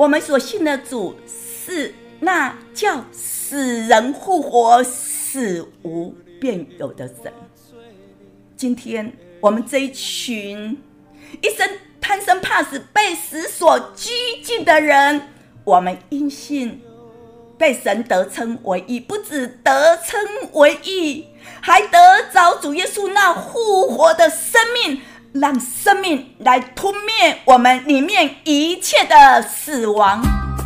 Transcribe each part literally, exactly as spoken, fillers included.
我们所信的主是那叫死人复活、死无变有的神。今天我们这一群一生贪生怕死、被死所拘禁的人，我们因信被神得称为义，不只得称为义，还得着主耶稣那复活的生命，让生命来吞灭我们里面一切的死亡。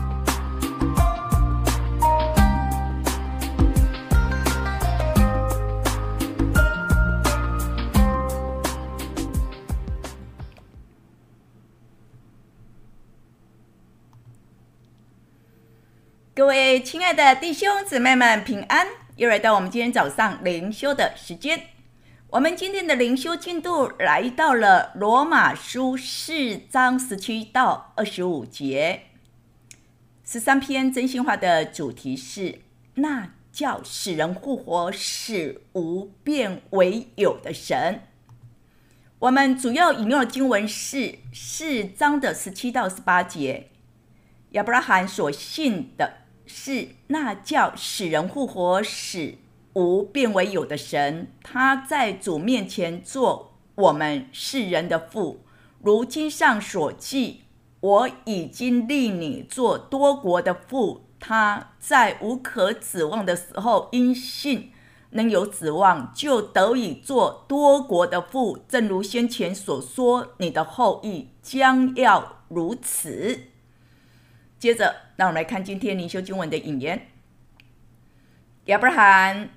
各位亲爱的弟兄姊妹们平安，又来到我们今天早上灵修的时间。我们今天的灵修进度来到了罗马书四章十七到二十五节。十三篇真心话的主题是那叫使人复活、使无变为有的神。我们主要引用的经文是四章的十七到十八节。亚伯拉罕所信的是那叫使人复活、使无变为有的神，他在主面前做我们世人的父。如经上所记，我已经立你做多国的父。他在无可指望的时候，因信能有指望，就得以做多国的父。正如先前所说，你的后裔将要如此。接着让我们来看今天灵修经文的引言。亚伯拉罕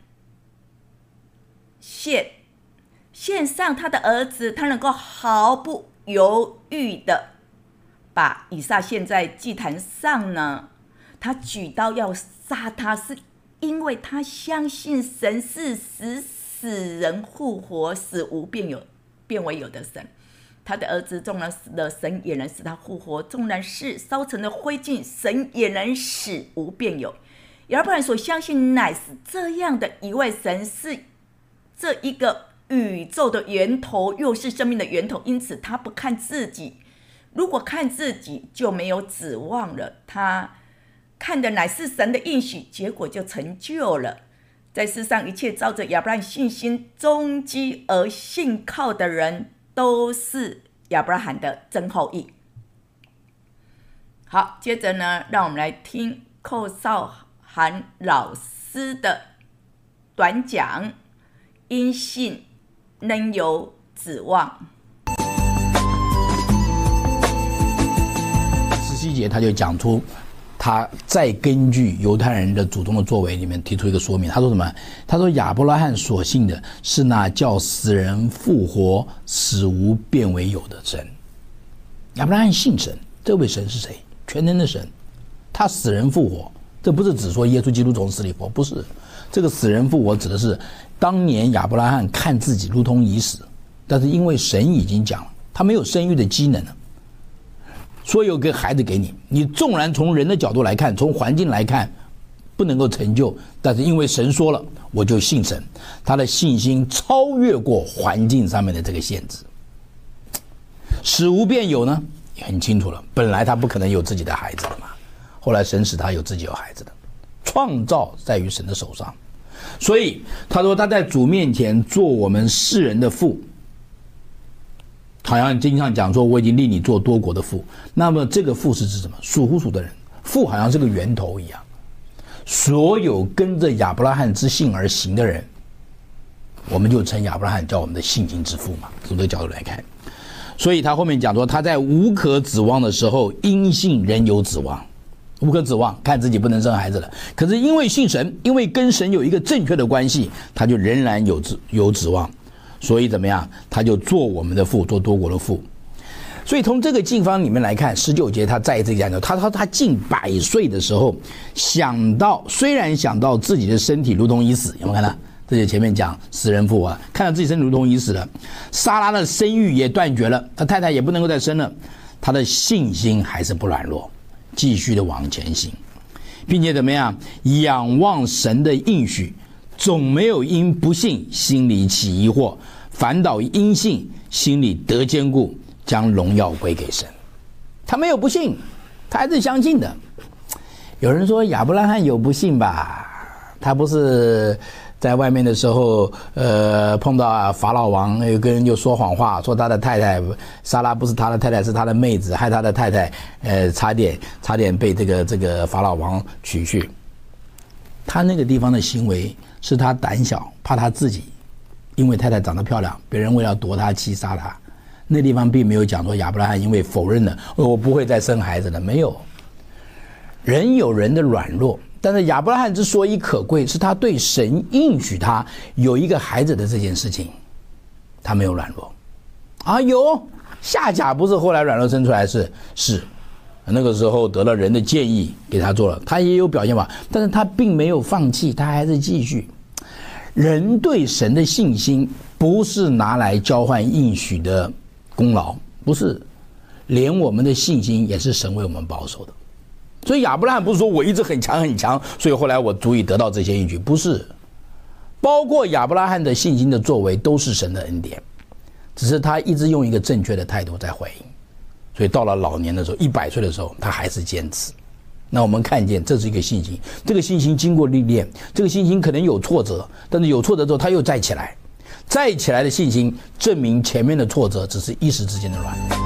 献献上他的儿子，他能够毫不犹豫的把以撒献在祭坛上呢？他举刀要杀他，是因为他相信神是使死人复活、使无变有变为有的神。他的儿子纵然死了，神也能使他复活；纵然是烧成了灰烬，神也能使无变有。亚伯拉罕所相信乃是这样的一位神，是这一个宇宙的源头，又是生命的源头，因此他不看自己，如果看自己就没有指望了。他看的乃是神的应许，结果就成就了。在世上一切照着亚伯拉罕信心踪迹而信靠的人，都是亚伯拉罕的真后裔。好，接着呢，让我们来听寇少涵老师的短讲，因信能有指望。 十七节他就讲出，他再根据犹太人的祖宗的作为里面提出一个说明。他说什么？他说亚伯拉罕所信的是那叫死人复活、使无变为有的神。亚伯拉罕信神，这位神是谁？全能的神。他死人复活，这不是只说耶稣基督从死里复活，不是。这个死人复活指的是当年亚伯拉罕看自己如同已死，但是因为神已经讲了，他没有生育的机能了，说有个孩子给你，你纵然从人的角度来看，从环境来看不能够成就，但是因为神说了，我就信神。他的信心超越过环境上面的这个限制。使无变有呢，也很清楚了，本来他不可能有自己的孩子的嘛，后来神使他有自己有孩子的。创造在于神的手上，所以他说他在主面前做我们世人的父，好像经常讲说我已经立你做多国的父。那么这个父是指什么？属乎属的人，父好像是个源头一样，所有跟着亚伯拉罕之信而行的人，我们就称亚伯拉罕叫我们的信心之父嘛，从这个角度来看。所以他后面讲说，他在无可指望的时候因信仍有指望。无可指望，看自己不能生孩子了，可是因为信神，因为跟神有一个正确的关系，他就仍然有指有指望。所以怎么样？他就做我们的父，做多国的父。所以从这个经方里面来看，十九节他再一次讲，他说他近百岁的时候想到，虽然想到自己的身体如同已死，有没有看到？这就前面讲死人复活，看到自己身体如同已死了，撒拉的生育也断绝了，他太太也不能够再生了，他的信心还是不软弱，继续的往前行，并且怎么样？仰望神的应许，总没有因不信心里起疑惑，反倒因信心里得坚固，将荣耀归给神。他没有不信， 他还是相信的。有人说亚伯拉罕有不幸吧，他不是在外面的时候，呃，碰到法老王，有个人就说谎话，说他的太太莎拉不是他的太太，是他的妹子，害他的太太，呃，差点差点被这个这个法老王娶去。他那个地方的行为是他胆小，怕他自己，因为太太长得漂亮，别人为了夺他妻杀他。那地方并没有讲说亚伯拉罕因为否认了，我不会再生孩子了，没有。人有人的软弱。但是亚伯拉罕之所以可贵，是他对神应许他有一个孩子的这件事情，他没有软弱。啊，有夏甲不是后来软弱生出来，是是，那个时候得了人的建议给他做了，他也有表现吧，但是他并没有放弃，他还是继续。人对神的信心不是拿来交换应许的功劳，不是，连我们的信心也是神为我们保守的。所以亚伯拉罕不是说我一直很强很强，所以后来我足以得到这些应许，不是。包括亚伯拉罕的信心的作为都是神的恩典，只是他一直用一个正确的态度在回应。所以到了老年的时候，一百岁的时候，他还是坚持。那我们看见这是一个信心，这个信心经过历练，这个信心可能有挫折，但是有挫折之后他又再起来，再起来的信心证明前面的挫折只是一时之间的软弱。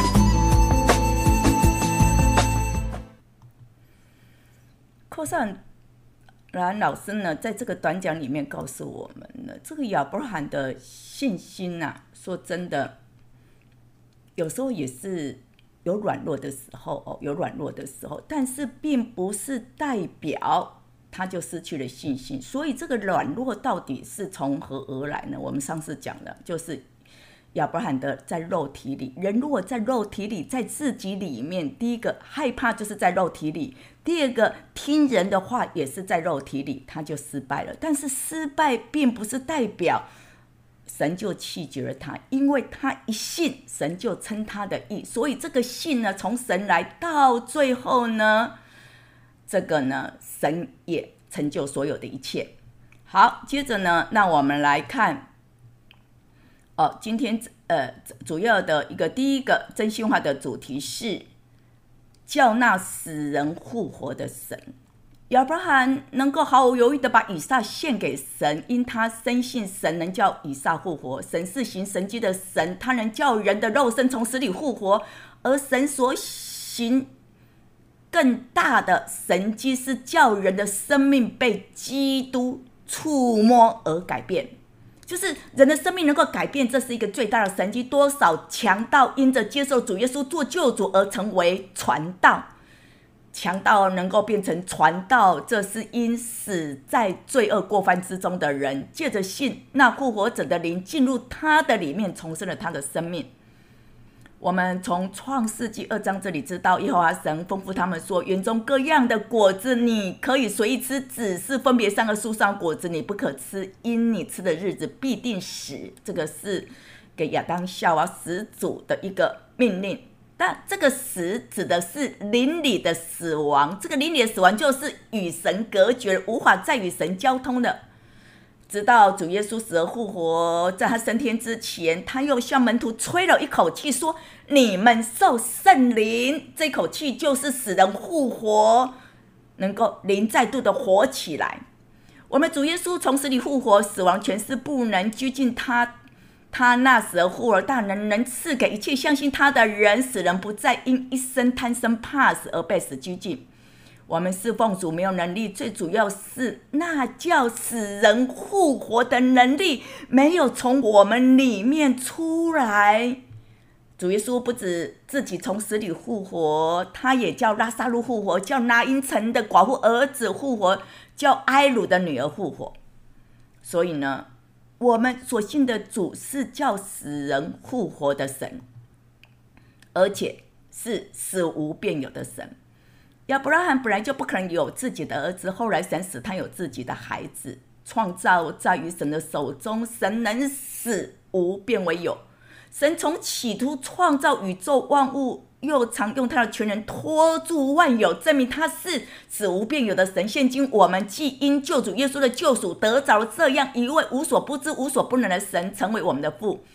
寇尚然老师呢，在这个短讲里面告诉我们呢，这个亚伯拉罕的信心啊，说真的，有时候也是有软弱的时候哦，有软弱的时候，但是并不是代表他就失去了信心。所以这个软弱到底是从何而来呢？我们上次讲的就是亚伯拉罕的在肉体里，人如果在肉体里，在自己里面，第一个害怕就是在肉体里，第二个听人的话也是在肉体里，他就失败了。但是失败并不是代表神就弃绝了他，因为他一信，神就称他的义。所以这个信呢，从神来到最后呢，这个呢，神也成就所有的一切。好，接着呢，那我们来看哦，今天呃主要的一个第一个真心话的主题是叫那死人复活的神。亚伯拉罕能够毫无犹豫的把以撒献给神，因他深信神能叫以撒复活。神是行神迹的神，他能叫人的肉身从死里复活，而神所行更大的神迹是叫人的生命被基督触摸而改变。就是人的生命能够改变，这是一个最大的神迹。多少强盗因着接受主耶稣做救主而成为传道，强盗能够变成传道，这是因死在罪恶过犯之中的人借着信，那复活者的灵进入他的里面，重生了他的生命。我们从创世纪二章这里知道，耶和华神吩咐他们说，园中各样的果子你可以随意吃，只是分别三个树上果子你不可吃，因你吃的日子必定死。这个是给亚当夏娃始祖的一个命令，但这个死指的是灵里的死亡，这个灵里的死亡就是与神隔绝，无法再与神交通的。直到主耶稣死而复活，在他升天之前，他又向门徒吹了一口气，说你们受圣灵。这口气就是使人复活，能够灵再度的活起来。我们主耶稣从死里复活，死亡权势不能拘禁他，他那死而复活大能能赐给一切相信他的人，使人不再因一生贪生怕死而被死拘禁。我们侍奉主没有能力，最主要是那叫使人复活的能力没有从我们里面出来。主耶稣不止自己从死里复活，他也叫拉撒路复活，叫拿因城的寡妇儿子复活，叫埃鲁的女儿复活。所以呢，我们所信的主是叫使人复活的神，而且是死无变有的神。亚伯拉罕本来就不可能有自己的儿子，后来神使他有自己的孩子。创造在于神的手中，神能使无变为有。神从起初创造宇宙万物，又常用他的全能托住万有，证明他是使无变有的神。现今我们既因救主耶稣的救赎，得着了这样一位无所不知无所不能的神，成为我们的父。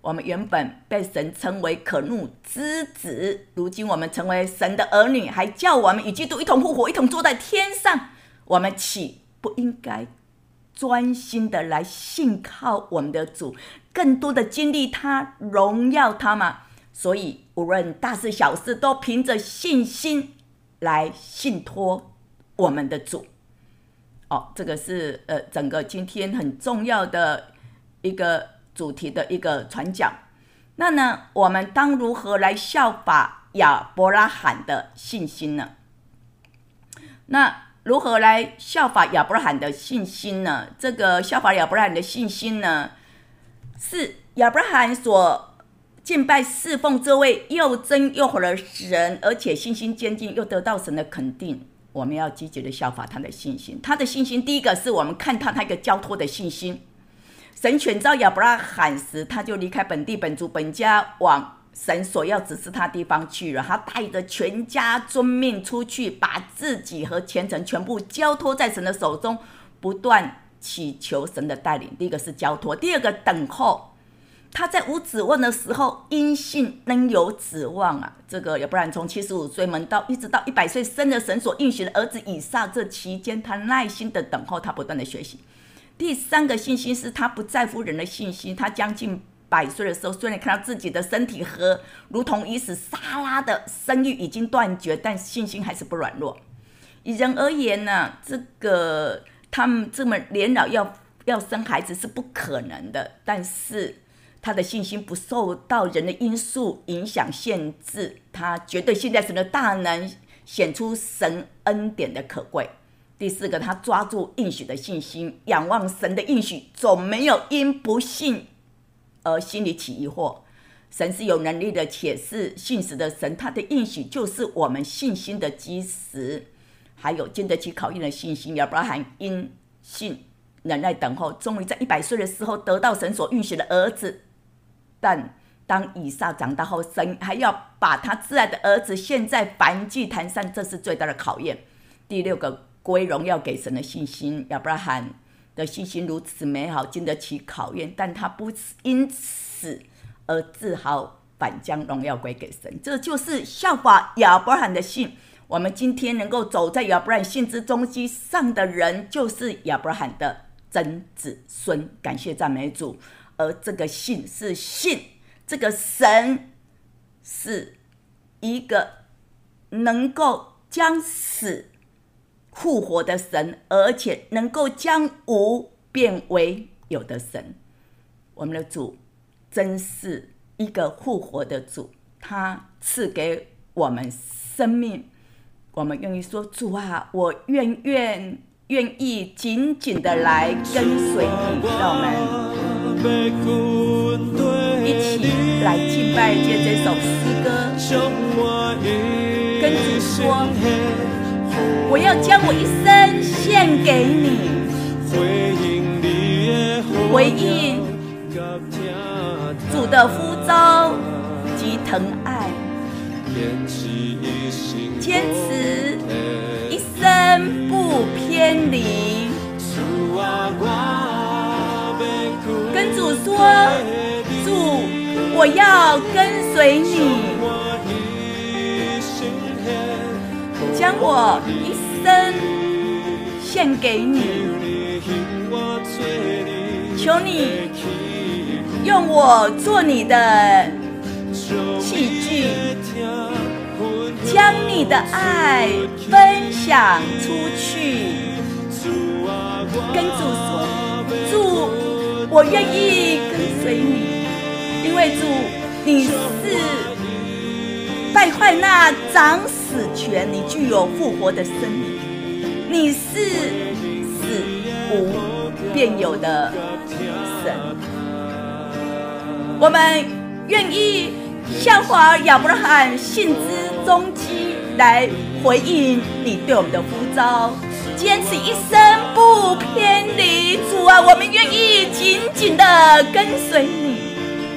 我们原本被神称为可怒之子，如今我们成为神的儿女，还叫我们与基督一同复活，一同坐在天上，我们岂不应该专心的来信靠我们的主，更多的经历他，荣耀他吗？所以无论大事小事，都凭着信心来信托我们的主。哦，这个是呃整个今天很重要的一个主题的一个传讲。那呢，我们当如何来效法亚伯拉罕的信心呢？那如何来效法亚伯拉罕的信心呢？这个效法亚伯拉罕的信心呢，是亚伯拉罕所敬拜侍奉这位又真又活的神，而且信心坚定，又得到神的肯定。我们要积极的效法他的信心。他的信心，第一个是我们看到他一个交托的信心。神选召亚伯拉罕时，他就离开本地本族本家，往神所要指示他地方去了。他带着全家遵命出去，把自己和前程全部交托在神的手中，不断祈求神的带领。第一个是交托，第二个等候。他在无指望的时候，因信能有指望啊！这个要不然从七十五岁门到一直到一百岁，生了神所应许的儿子以撒，这期间他耐心的等候，他不断的学习。第三个信心是他不在乎人的信心。他将近百岁的时候，虽然看到自己的身体和如同已死撒拉的生育已经断绝，但信心还是不软弱。以人而言呢，这个他们这么年老要要生孩子是不可能的，但是他的信心不受到人的因素影响限制，他绝对信在神的大能，显出神恩典的可贵。第四个，他抓住应许的信心，仰望神的应许，总没有因不信而心里起疑惑。神是有能力的，且是信实的神，他的应许就是我们信心的基石。还有经得起考验的信心，亚伯拉罕因信忍耐等候，终于在一百岁的时候得到神所应许的儿子。但当以撒长大后，神还要把他挚爱的儿子献在燔祭坛上，这是最大的考验。第六个，归荣耀给神的信心。亚伯拉罕的信心如此美好，经得起考验，但他不因此而自豪，反将荣耀归给神。这就是效法亚伯拉罕的信。我们今天能够走在亚伯拉罕信之踪迹上的人，就是亚伯拉罕的真子孙。感谢赞美主。而这个信是信这个神是一个能够将死复活的神，而且能够将无变为有的神。我们的主真是一个复活的主，他赐给我们生命。我们愿意说，主啊，我愿愿愿意紧紧的来跟随你。让我们一起来敬拜，借这首诗歌跟主说，我要将我一生献给你，回应主的呼召及疼爱，坚持一生不偏离。跟主说，主，我要跟随你，将我一生献给你，求你用我做你的器具，将你的爱分享出去。跟主说，主，我愿意跟随你，因为主，你是败坏那掌死权，你具有复活的生命，你是死无变有的神。我们愿意效法亚伯拉罕信之踪迹，来回应你对我们的呼召，坚持一生不偏离。主啊，我们愿意紧紧的跟随你，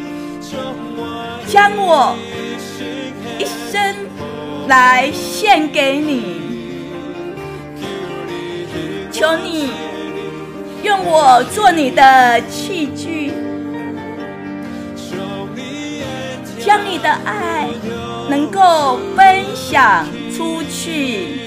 将我一生来献给你，求你用我做你的器具， 将你的爱能够分享出去。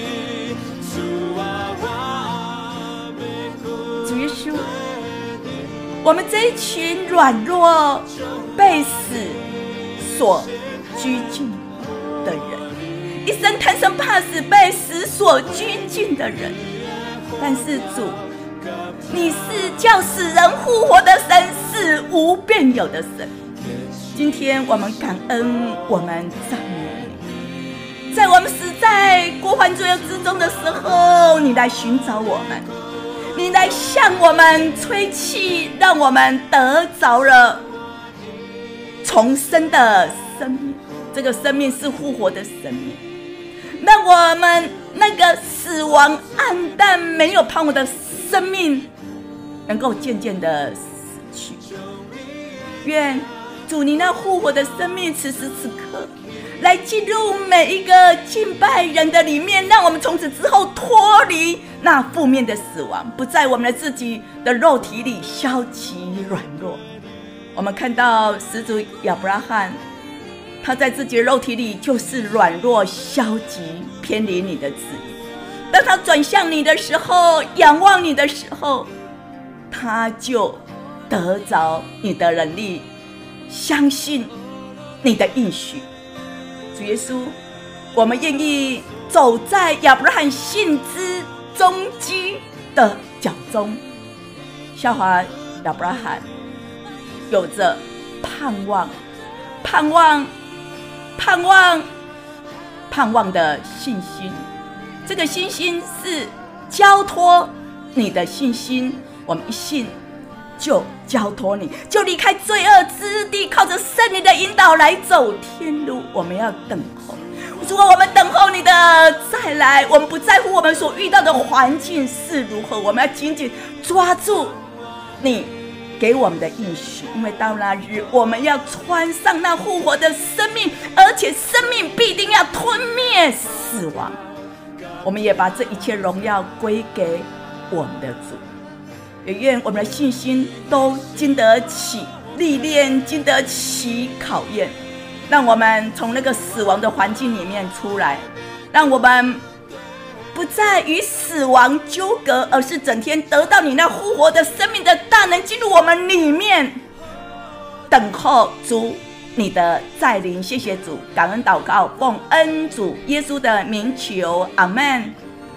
主耶稣，我们这一群软弱、被死所拘禁的人，一生贪生怕死、被死所拘禁的人，但是主，你是叫死人复活的神，是无变有的神。今天我们感恩，我们赞美你。在我们死在过犯罪恶之中的时候，你来寻找我们，你来向我们吹气，让我们得着了重生的生命。这个生命是复活的生命，让我们那个死亡暗淡没有盼望的生命能够渐渐的死去。愿主你那复活的生命此时此刻来进入每一个敬拜人的里面，让我们从此之后脱离那负面的死亡，不在我们的自己的肉体里消极软弱。我们看到始祖亚伯拉罕，他在自己的肉体里就是软弱、消极、偏离你的旨意。当他转向你的时候，仰望你的时候，他就得着你的能力，相信你的应许。主耶稣，我们愿意走在亚伯拉罕信之踪迹的脚中，效法亚伯拉罕，有着盼望、盼望、盼望、盼望的信心。这个信心是交托你的信心，我们一信就交托你，就离开罪恶之地，靠着圣灵的引导来走天路。我们要等候，如果我们等候你的再来，我们不在乎我们所遇到的环境是如何，我们要紧紧抓住你给我们的应许，因为到那日我们要穿上那复活的生命，而且生命必定要吞灭死亡。我们也把这一切荣耀归给我们的主，也愿我们的信心都经得起历练，经得起考验，让我们从那个死亡的环境里面出来，让我们不再与死亡纠葛，而是整天得到你那复活的生命的大能进入我们里面，等候主你的再临。谢谢主，感恩祷告，奉恩主耶稣的名求，阿们。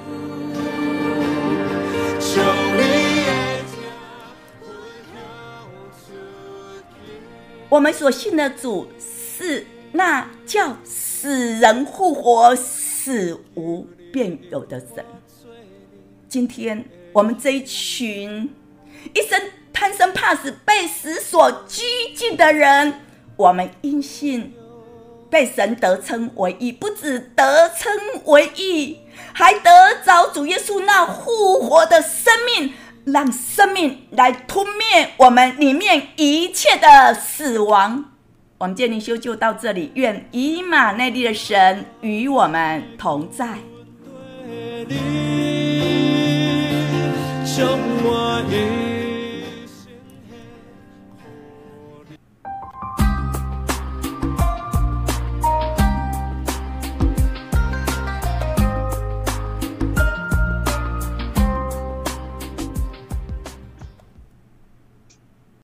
我们所信的主是那叫死人复活、死无变有的神。今天我们这一群一生贪生怕死、被死所拘禁的人，我们因信被神得称为义，不只得称为义，还得着主耶稣那复活的生命，让生命来吞灭我们里面一切的死亡。我们今天灵修就到这里，愿以马内利的神与我们同在。 向我